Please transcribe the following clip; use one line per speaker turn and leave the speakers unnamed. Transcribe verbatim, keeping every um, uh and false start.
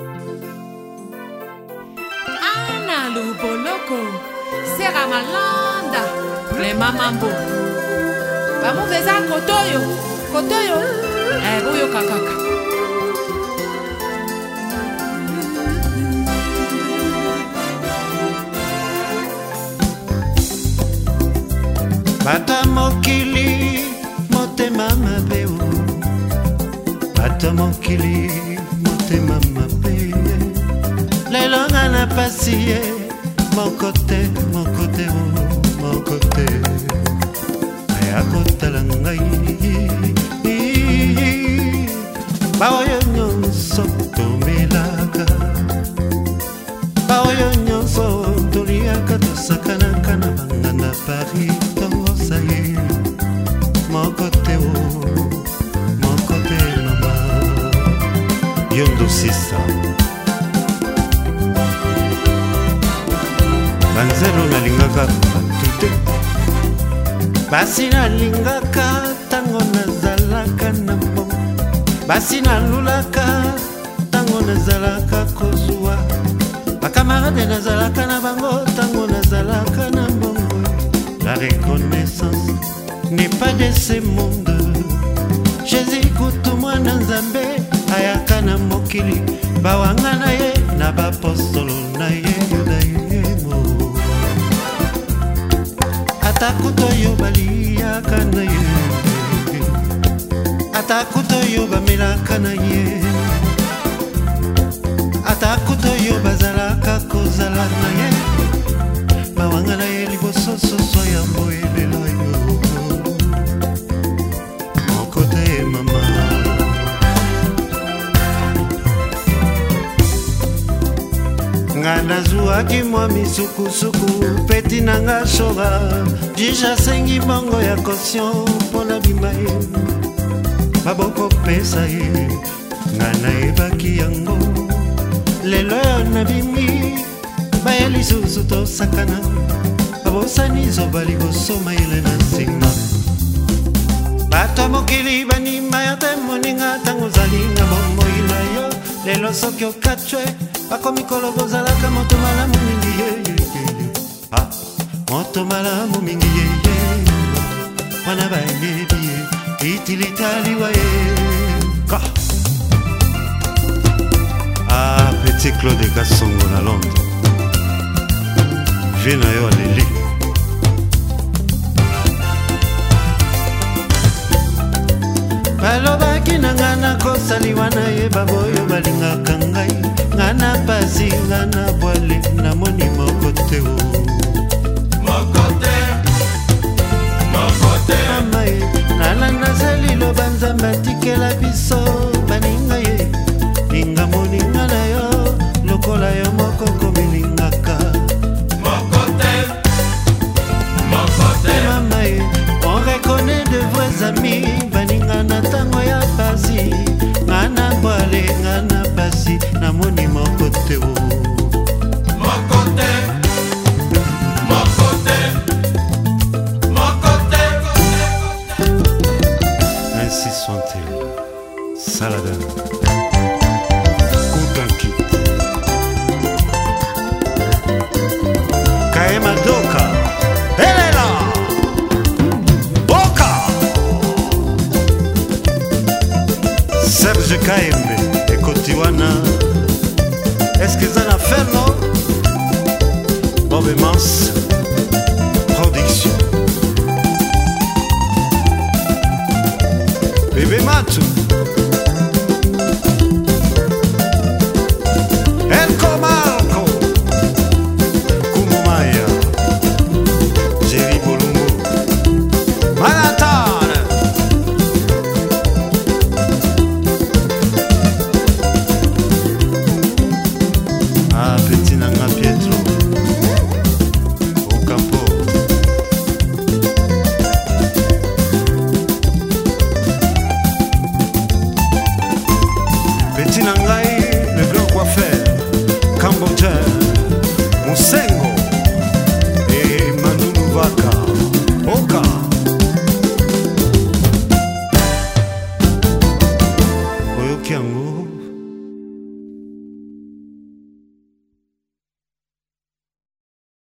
Ana Luboloko, Sera Malanda, Clément Mambo. Vamos vezar Kotoyo, Kotoyo, eh, Boyo Kakaka.
Bata mokili, motema mabe o. Bata mokili, motema mabe. Lelo ngana pasiye, mokote, mokote o, mokote. Ayakota langai. Baoyo nyonso tomelaka. Baoyo nyonso toliaka tosakana kana bangana Paris. Mon côté oh, mon côté maman Yondo sisa Banzelo na lingaka matute Basi na lingaka tango nazalaka na mo Basi na lulaka tango nazalaka kozua Bakamarade nazalaka na bango tango nazalaka na bongo La reconnaissance n'est pas de ce monde. Jésus kutumwa na nzambe ayaka na mokili bawanga na ye na bapostolo na ye yudaimo atakuto yo baliyaka na ye atakuto yo bamelaka na ye atakuto yo bazalaka kozala na ye bawanga na ye liboso soso ya mboelela yo mon côté mama nga nazuaki mwa misukusuku peti nanga shora jija sengi bongo ya caution mpona bima ye baboko pesa ye nga nayebaki yango lelo yo nabimi baya lisusu tosakana abosani zoba likosoma ile na nsima bato mokili banima ya te moninga ntango ozali na bomoi na yo lelo soki okatwe bakomi koloba ozalaka moto malamu mingi yeyeye ah, moto malamu mingi yeye wana bayebi ye itilitaliwa ye ka ah, petit Claude Kasongo na Londres vie na yo aleli balobaki na nga nakosaliwa na ye baboyo balingaka ngai nga na pasi nga na bwale namoni moko te o mama ye nalanda selilo banzambe atikela biso baninga ye linga moninga na yo lokola yo moko komilingaka mama ye on reconnaît de vrais amis baninga na tango ya pasi nga na bwale nga na pasi namoni moko te o ainsi sont-ils Saladin Koutanki Kaema Doka elle est là Boka Serge Kaembe et Kotiwana est-ce que ça n'a fait non Bob Mans Production Bébé Matou Elko Marco Kumumaya Jerry Bolungo Manhattan Ah petit nanga Pietro Ocampo Petit nangai